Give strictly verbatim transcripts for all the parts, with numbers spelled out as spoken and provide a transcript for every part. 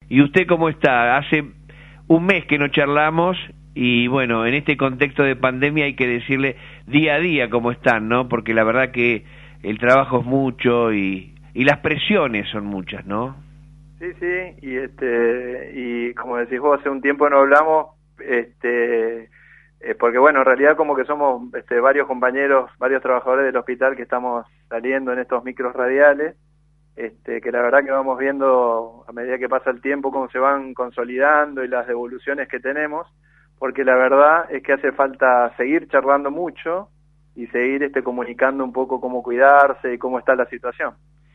¿Y usted cómo está? Hace un mes que no charlamos y bueno, en este contexto de pandemia hay que decirle día a día cómo están, ¿no? Porque la verdad que el trabajo es mucho y, y las presiones son muchas, ¿no? Sí, sí, y este y como decís vos, hace un tiempo no hablamos, este eh, porque bueno, en realidad como que somos este, varios compañeros, varios trabajadores del hospital que estamos saliendo en estos micros radiales, este, que la verdad que vamos viendo a medida que pasa el tiempo cómo se van consolidando y las devoluciones que tenemos, porque la verdad es que hace falta seguir charlando mucho y seguir este comunicando un poco cómo cuidarse y cómo está la situación.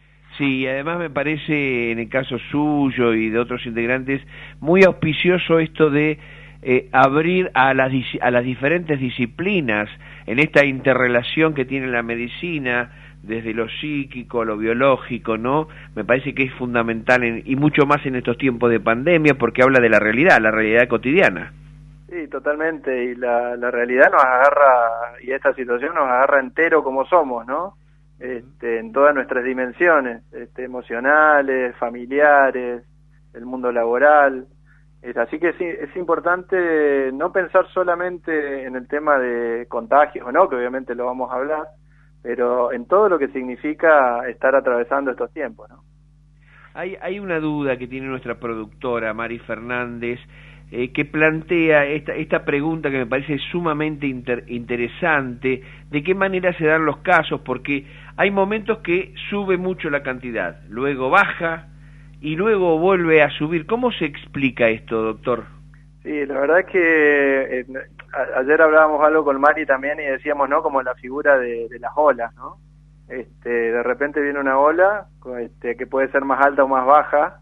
Sí, además me parece, en el caso suyo y de otros integrantes, muy auspicioso esto de eh, abrir a las, a las diferentes disciplinas en esta interrelación que tiene la medicina, desde lo psíquico, lo biológico, ¿no? Me parece que es fundamental, en, y mucho más en estos tiempos de pandemia, porque habla de la realidad, la realidad cotidiana. Sí, totalmente, y la, la realidad nos agarra, y esta situación nos agarra entero como somos, ¿no? Este, en todas nuestras dimensiones, este, emocionales, familiares, el mundo laboral. Es, así que sí, es importante no pensar solamente en el tema de contagios, ¿no? Que obviamente lo vamos a hablar, pero en todo lo que significa estar atravesando estos tiempos, ¿no? Hay, hay una duda que tiene nuestra productora, Mari Fernández, eh, que plantea esta, esta pregunta que me parece sumamente inter, interesante, de qué manera se dan los casos, porque hay momentos que sube mucho la cantidad, luego baja y luego vuelve a subir. ¿Cómo se explica esto, doctor? Sí, la verdad es que eh, a, ayer hablábamos algo con Mari también y decíamos, ¿no? Como la figura de, de las olas, ¿no? Este, de repente viene una ola este, que puede ser más alta o más baja,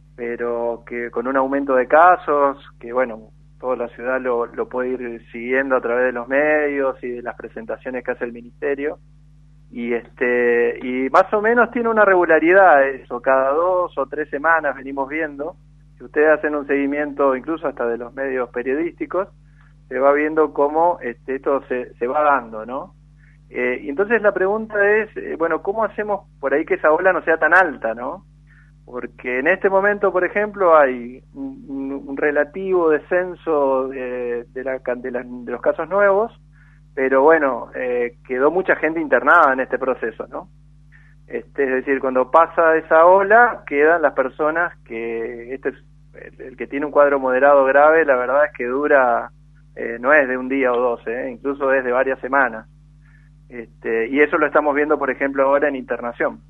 pero que con un aumento de casos, que bueno, toda la ciudad lo, lo puede ir siguiendo a través de los medios y de las presentaciones que hace el ministerio, y este y más o menos tiene una regularidad eso, cada dos o tres semanas venimos viendo, si ustedes hacen un seguimiento incluso hasta de los medios periodísticos, se va viendo cómo este, esto se, se va dando, ¿no? Eh, y entonces la pregunta es, eh, bueno, ¿cómo hacemos por ahí que esa ola no sea tan alta, ¿no? Porque en este momento, por ejemplo, hay un, un relativo descenso de, de, la, de, la, de los casos nuevos, pero bueno, eh, quedó mucha gente internada en este proceso, ¿no? Este, es decir, cuando pasa esa ola, quedan las personas que, este es el, el que tiene un cuadro moderado grave, la verdad es que dura, eh, no es de un día o dos, eh, incluso es de varias semanas. Este, y eso lo estamos viendo, por ejemplo, ahora en internación.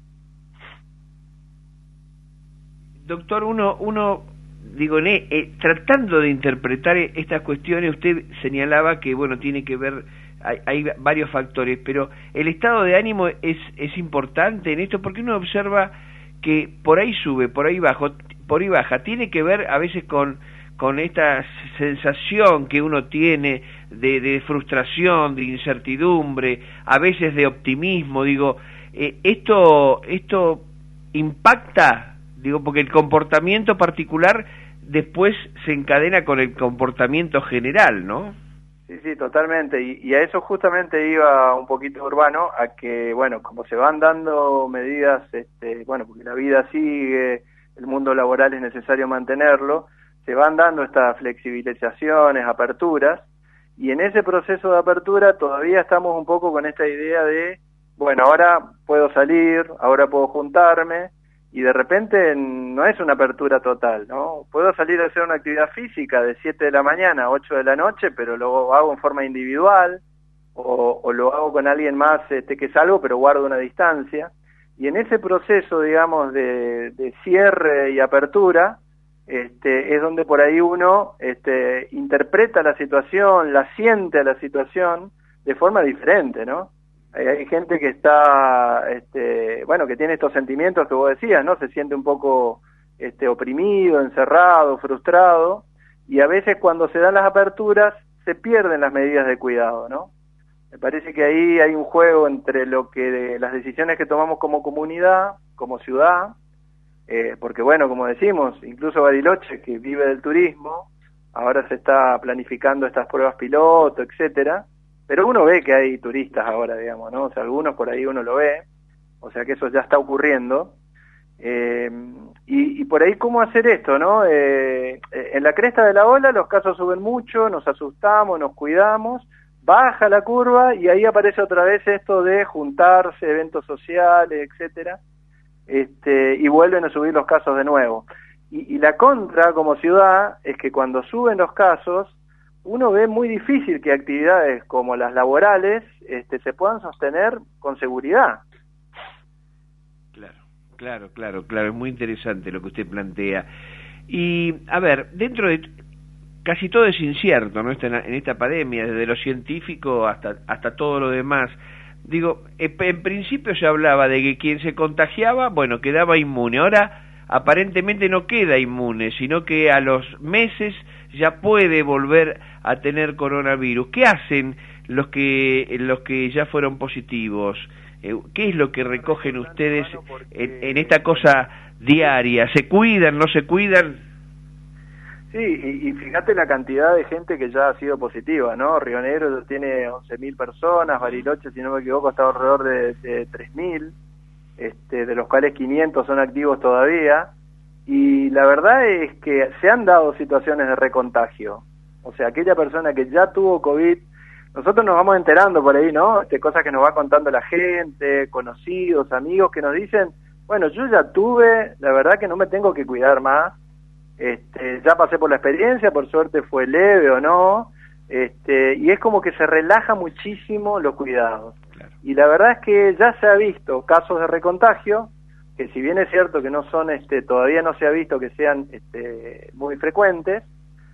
Doctor, uno, uno digo, eh, eh, tratando de interpretar estas cuestiones, usted señalaba que, bueno, tiene que ver, hay, hay varios factores, pero el estado de ánimo es, es importante en esto, porque uno observa que por ahí sube, por ahí bajo, por ahí baja, tiene que ver a veces con, con esta sensación que uno tiene de, de frustración, de incertidumbre, a veces de optimismo, digo, eh, esto, esto impacta. Digo, porque el comportamiento particular después se encadena con el comportamiento general, ¿no? Sí, sí, totalmente. Y, y a eso justamente iba un poquito Urbano, a que, bueno, como se van dando medidas, este, bueno, porque la vida sigue, el mundo laboral es necesario mantenerlo, se van dando estas flexibilizaciones, aperturas, y en ese proceso de apertura todavía estamos un poco con esta idea de, bueno, ahora puedo salir, ahora puedo juntarme, y de repente no es una apertura total, ¿no? Puedo salir a hacer una actividad física de siete de la mañana a ocho de la noche, pero lo hago en forma individual, o, o lo hago con alguien más este, que salgo, pero guardo una distancia. Y en ese proceso, digamos, de, de cierre y apertura, este, es donde por ahí uno este, interpreta la situación, la siente a la situación de forma diferente, ¿no? Hay gente que está, este, bueno, que tiene estos sentimientos que vos decías, ¿no? Se siente un poco este, oprimido, encerrado, frustrado, y a veces cuando se dan las aperturas se pierden las medidas de cuidado, ¿no? Me parece que ahí hay un juego entre lo que las decisiones que tomamos como comunidad, como ciudad, eh, porque bueno, como decimos, incluso Bariloche, que vive del turismo, ahora se está planificando estas pruebas piloto, etcétera. Pero uno ve que hay turistas ahora, digamos, ¿no? O sea, algunos por ahí uno lo ve, o sea que eso ya está ocurriendo. Eh, Y, y por ahí, ¿cómo hacer esto, no? Eh, en la cresta de la ola los casos suben mucho, nos asustamos, nos cuidamos, baja la curva y ahí aparece otra vez esto de juntarse, eventos sociales, etcétera, este, y vuelven a subir los casos de nuevo. Y, y la contra como ciudad es que cuando suben los casos, uno ve muy difícil que actividades como las laborales este, se puedan sostener con seguridad. Claro, claro, claro, claro, es muy interesante lo que usted plantea. Y, a ver, dentro de... Casi todo es incierto, ¿no? En, en esta pandemia, desde lo científico hasta, hasta todo lo demás. Digo, en principio se hablaba de que quien se contagiaba, bueno, quedaba inmune. Ahora aparentemente no queda inmune, sino que a los meses ya puede volver a tener coronavirus. ¿Qué hacen los que los que ya fueron positivos? ¿Qué es lo que recogen ustedes en, en esta cosa diaria? ¿Se cuidan, no se cuidan? Sí, y, y fíjate la cantidad de gente que ya ha sido positiva, ¿no? Río Negro tiene once mil personas, Bariloche, si no me equivoco, está alrededor de, de tres mil, este, de los cuales quinientos son activos todavía, y la verdad es que se han dado situaciones de recontagio. O sea, aquella persona que ya tuvo COVID, nosotros nos vamos enterando por ahí, ¿no? Este, cosas que nos va contando la gente, conocidos, amigos, que nos dicen, bueno, yo ya tuve, la verdad que no me tengo que cuidar más, Este, ya pasé por la experiencia, por suerte fue leve o no, este, y es como que se relaja muchísimo los cuidados. Claro. Y la verdad es que ya se ha visto casos de recontagio, que si bien es cierto que no son, este, todavía no se ha visto que sean este, muy frecuentes,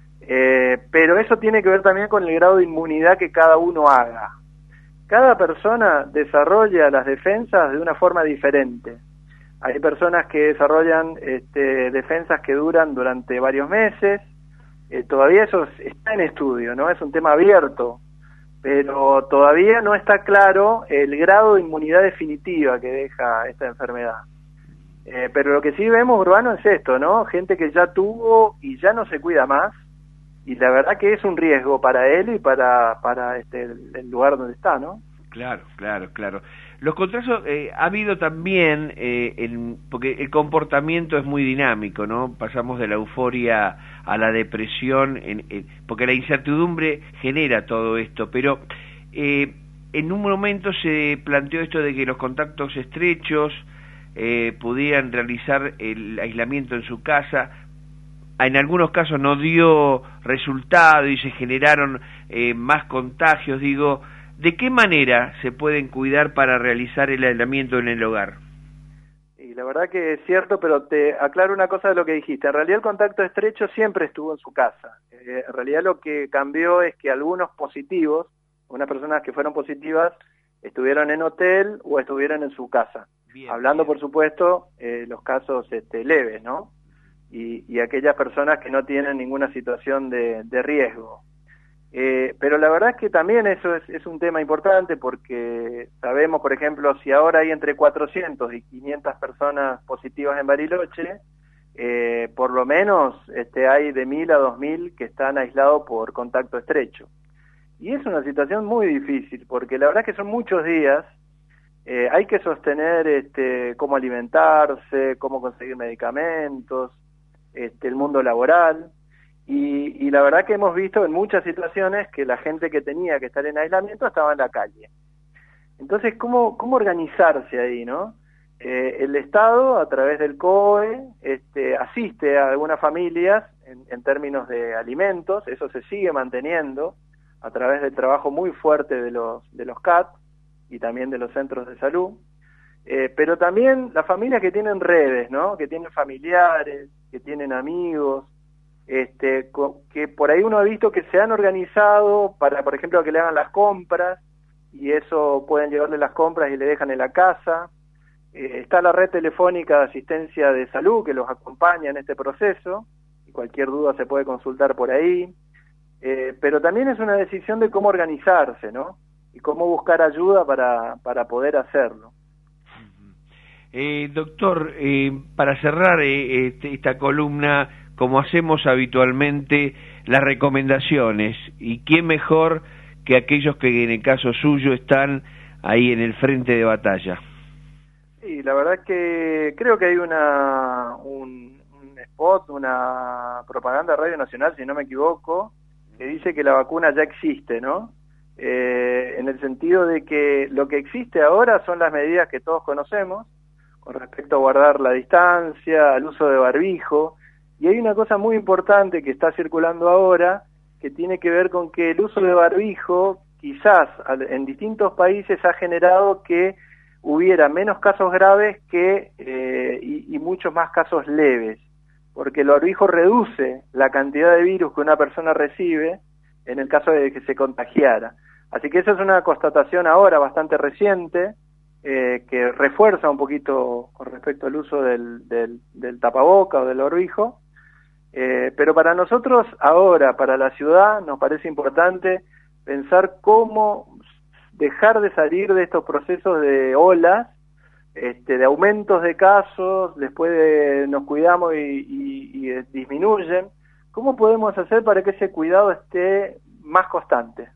eh, pero eso tiene que ver también con el grado de inmunidad que cada uno haga. Cada persona desarrolla las defensas de una forma diferente. Hay personas que desarrollan este, defensas que duran durante varios meses, eh, todavía eso está en estudio, ¿no? Es un tema abierto, pero todavía no está claro el grado de inmunidad definitiva que deja esta enfermedad. Eh, pero lo que sí vemos, Urbano, es esto, ¿no? Gente que ya tuvo y ya no se cuida más, y la verdad que es un riesgo para él y para, para este, el, el lugar donde está, ¿no? Claro, claro, claro. Los contrastes, eh, ha habido también, eh, el, porque el comportamiento es muy dinámico, ¿no? Pasamos de la euforia a la depresión, en, en, porque la incertidumbre genera todo esto, pero eh, en un momento se planteó esto de que los contactos estrechos eh, pudieran realizar el aislamiento en su casa. En algunos casos no dio resultado y se generaron eh, más contagios, digo... ¿De qué manera se pueden cuidar para realizar el aislamiento en el hogar? Y la verdad que es cierto, pero te aclaro una cosa de lo que dijiste. En realidad el contacto estrecho siempre estuvo en su casa. Eh, en realidad lo que cambió es que algunos positivos, unas personas que fueron positivas, estuvieron en hotel o estuvieron en su casa. Bien, Hablando, bien. por supuesto, eh, los casos este, leves, ¿no? Y, y aquellas personas que no tienen ninguna situación de, de riesgo. Eh, pero la verdad es que también eso es, es un tema importante porque sabemos, por ejemplo, si ahora hay entre cuatrocientas y quinientas personas positivas en Bariloche, eh, por lo menos este, hay de mil a dos mil que están aislados por contacto estrecho. Y es una situación muy difícil porque la verdad es que son muchos días, eh, hay que sostener este, cómo alimentarse, cómo conseguir medicamentos, este, el mundo laboral. Y, y la verdad que hemos visto en muchas situaciones que la gente que tenía que estar en aislamiento estaba en la calle. Entonces, ¿cómo, cómo organizarse ahí, no? Eh, el Estado, a través del C O E, este, asiste a algunas familias en, en términos de alimentos, eso se sigue manteniendo a través del trabajo muy fuerte de los, de los C A T y también de los centros de salud. Eh, pero también las familias que tienen redes, ¿no? Que tienen familiares, que tienen amigos, Este, que por ahí uno ha visto que se han organizado para, por ejemplo, que le hagan las compras, y eso pueden llevarle las compras y le dejan en la casa. Eh, está la red telefónica de asistencia de salud que los acompaña en este proceso, y cualquier duda se puede consultar por ahí. Eh, pero también es una decisión de cómo organizarse, ¿no? Y cómo buscar ayuda para, para poder hacerlo. Eh, doctor, eh, para cerrar eh, este, esta columna, como hacemos habitualmente, las recomendaciones, y quién mejor que aquellos que en el caso suyo están ahí en el frente de batalla. Sí, la verdad es que creo que hay una un, un spot, una propaganda de Radio Nacional, si no me equivoco, que dice que la vacuna ya existe, ¿no? Eh, en el sentido de que lo que existe ahora son las medidas que todos conocemos, con respecto a guardar la distancia, al uso de barbijo, y hay una cosa muy importante que está circulando ahora, que tiene que ver con que el uso de barbijo, quizás en distintos países ha generado que hubiera menos casos graves que eh, y, y muchos más casos leves, porque el barbijo reduce la cantidad de virus que una persona recibe en el caso de que se contagiara. Así que esa es una constatación ahora bastante reciente, eh, que refuerza un poquito con respecto al uso del, del, del tapaboca o del barbijo, eh, pero para nosotros ahora, para la ciudad, nos parece importante pensar cómo dejar de salir de estos procesos de olas, este, de aumentos de casos, después de, nos cuidamos y, y, y disminuyen. ¿Cómo podemos hacer para que ese cuidado esté más constante?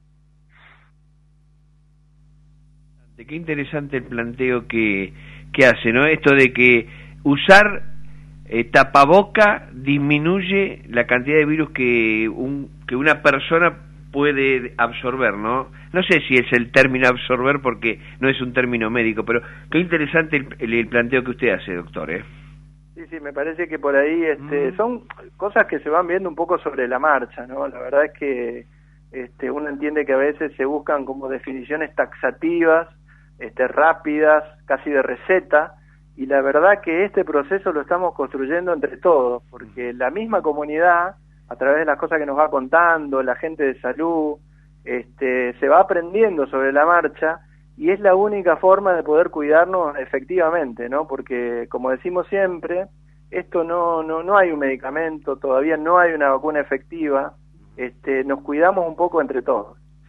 Qué interesante el planteo que, que hace, ¿no? Esto de que usar eh, tapaboca disminuye la cantidad de virus que, un, que una persona puede absorber, ¿no? No sé si es el término absorber porque no es un término médico, pero qué interesante el, el, el planteo que usted hace, doctor, ¿eh? Sí, sí, me parece que por ahí este, mm. son cosas que se van viendo un poco sobre la marcha, ¿no? La verdad es que este, uno entiende que a veces se buscan como definiciones taxativas, este, rápidas, casi de receta, y la verdad que este proceso lo estamos construyendo entre todos, porque la misma comunidad, a través de las cosas que nos va contando, la gente de salud, este, se va aprendiendo sobre la marcha, y es la única forma de poder cuidarnos efectivamente, ¿no? Porque, como decimos siempre, esto no, no, no hay un medicamento, todavía no hay una vacuna efectiva, este, nos cuidamos un poco entre todos.